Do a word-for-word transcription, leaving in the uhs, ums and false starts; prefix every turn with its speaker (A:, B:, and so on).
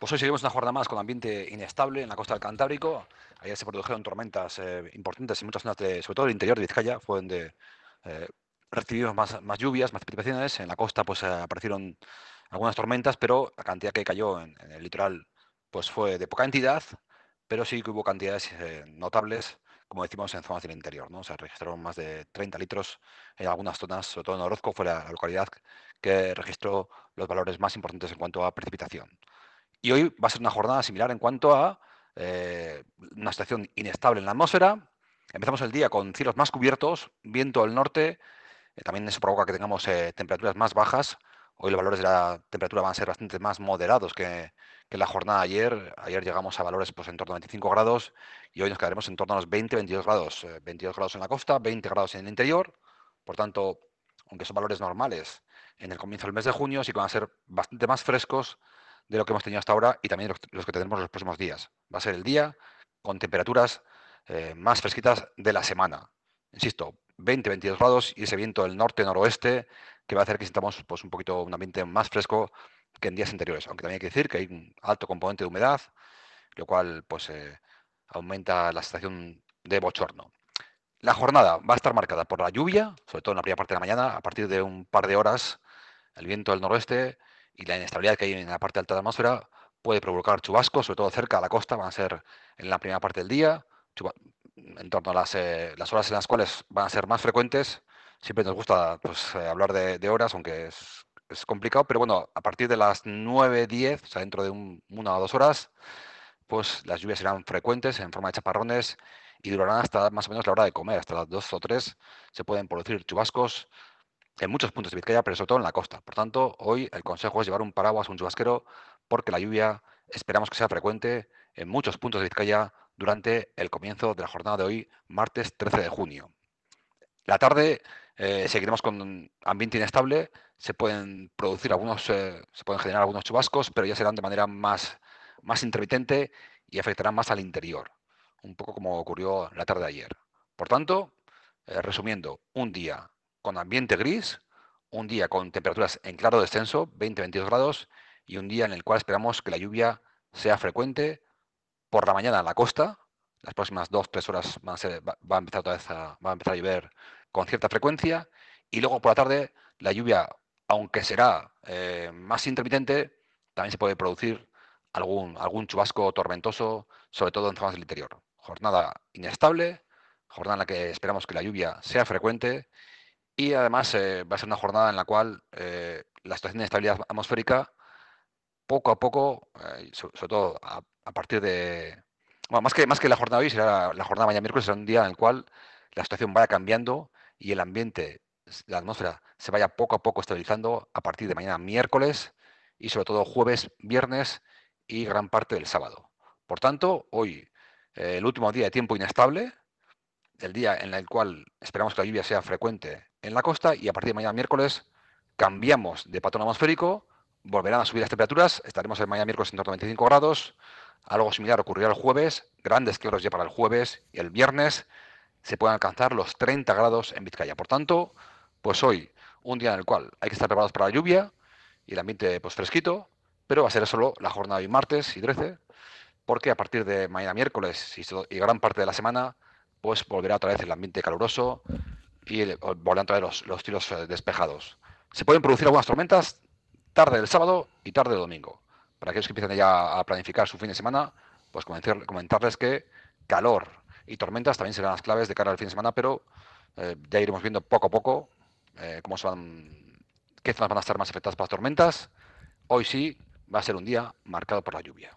A: Pues hoy seguimos una jornada más con ambiente inestable en la costa del Cantábrico. Ayer se produjeron tormentas eh, importantes en muchas zonas, de, sobre todo el interior de Vizcaya, fue donde eh, recibimos más, más lluvias, más precipitaciones. En la costa pues eh, aparecieron algunas tormentas, pero la cantidad que cayó en, en el litoral pues fue de poca entidad, pero sí que hubo cantidades eh, notables, como decimos, en zonas del interior, ¿no? Se registraron más de treinta litros en algunas zonas, sobre todo en Orozco, fue la, la localidad que registró los valores más importantes en cuanto a precipitación. Y hoy va a ser una jornada similar en cuanto a eh, una situación inestable en la atmósfera. Empezamos el día con cielos más cubiertos, viento del norte, eh, también eso provoca que tengamos eh, temperaturas más bajas. Hoy los valores de la temperatura van a ser bastante más moderados que, que la jornada de ayer. Ayer llegamos a valores pues, en torno a veinticinco grados y hoy nos quedaremos en torno a los veinte veintidós grados. Eh, veintidós grados en la costa, veinte grados en el interior. Por tanto, aunque son valores normales en el comienzo del mes de junio, sí que van a ser bastante más frescos de lo que hemos tenido hasta ahora y también los, los que tendremos los próximos días. Va a ser el día con temperaturas eh, más fresquitas de la semana. Insisto, veinte veintidós grados y ese viento del norte-noroeste que va a hacer que sintamos pues, un poquito un ambiente más fresco que en días anteriores. Aunque también hay que decir que hay un alto componente de humedad, lo cual pues, eh, aumenta la sensación de bochorno. La jornada va a estar marcada por la lluvia, sobre todo en la primera parte de la mañana. A partir de un par de horas, el viento del noroeste y la inestabilidad que hay en la parte alta de la atmósfera puede provocar chubascos, sobre todo cerca de la costa, van a ser en la primera parte del día, en torno a las, eh, las horas en las cuales van a ser más frecuentes. Siempre nos gusta pues, eh, hablar de, de horas, aunque es, es complicado, pero bueno, a partir de las nueve diez, o sea, dentro de un- una o dos horas, pues las lluvias serán frecuentes en forma de chaparrones y durarán hasta más o menos la hora de comer, hasta las dos o tres se pueden producir chubascos en muchos puntos de Vizcaya, pero sobre todo en la costa. Por tanto, hoy el consejo es llevar un paraguas, un chubasquero, porque la lluvia esperamos que sea frecuente en muchos puntos de Vizcaya durante el comienzo de la jornada de hoy, martes trece de junio. La tarde eh, seguiremos con ambiente inestable, se pueden producir algunos, eh, se pueden generar algunos chubascos, pero ya serán de manera más, más intermitente y afectarán más al interior, un poco como ocurrió la tarde de ayer. Por tanto, eh, resumiendo, un día con ambiente gris, un día con temperaturas en claro descenso, veinte veintidós grados, y un día en el cual esperamos que la lluvia sea frecuente por la mañana en la costa. Las próximas dos tres horas van a ser, va, va a empezar otra vez a, va a empezar a llover con cierta frecuencia. Y luego por la tarde la lluvia, aunque será eh, más intermitente, también se puede producir algún, algún chubasco tormentoso, sobre todo en zonas del interior. Jornada inestable, jornada en la que esperamos que la lluvia sea frecuente y además eh, va a ser una jornada en la cual eh, la situación de inestabilidad atmosférica poco a poco, eh, so- sobre todo a, a partir de... Bueno, más que, más que la jornada de hoy, será la, la jornada mañana miércoles, será un día en el cual la situación vaya cambiando y el ambiente, s- la atmósfera, se vaya poco a poco estabilizando a partir de mañana miércoles y sobre todo jueves, viernes y gran parte del sábado. Por tanto, hoy, eh, el último día de tiempo inestable, el día en el cual esperamos que la lluvia sea frecuente en la costa y a partir de mañana miércoles cambiamos de patrón atmosférico, volverán a subir las temperaturas, estaremos el mañana miércoles en torno a veinticinco grados, algo similar ocurrirá el jueves, grandes claros ya para el jueves y el viernes se pueden alcanzar los treinta grados en Vizcaya. Por tanto, pues hoy, un día en el cual hay que estar preparados para la lluvia y el ambiente pues fresquito, pero va a ser solo la jornada de hoy martes y trece, porque a partir de mañana miércoles y, y gran parte de la semana, pues volverá otra vez el ambiente caluroso y el- volverán otra vez los, los cielos eh, despejados. Se pueden producir algunas tormentas tarde del sábado y tarde del domingo. Para aquellos que empiezan ya a planificar su fin de semana, pues comentar- comentarles que calor y tormentas también serán las claves de cara al fin de semana, pero eh, ya iremos viendo poco a poco eh, cómo se van, qué zonas van a estar más afectadas por las tormentas. Hoy sí va a ser un día marcado por la lluvia.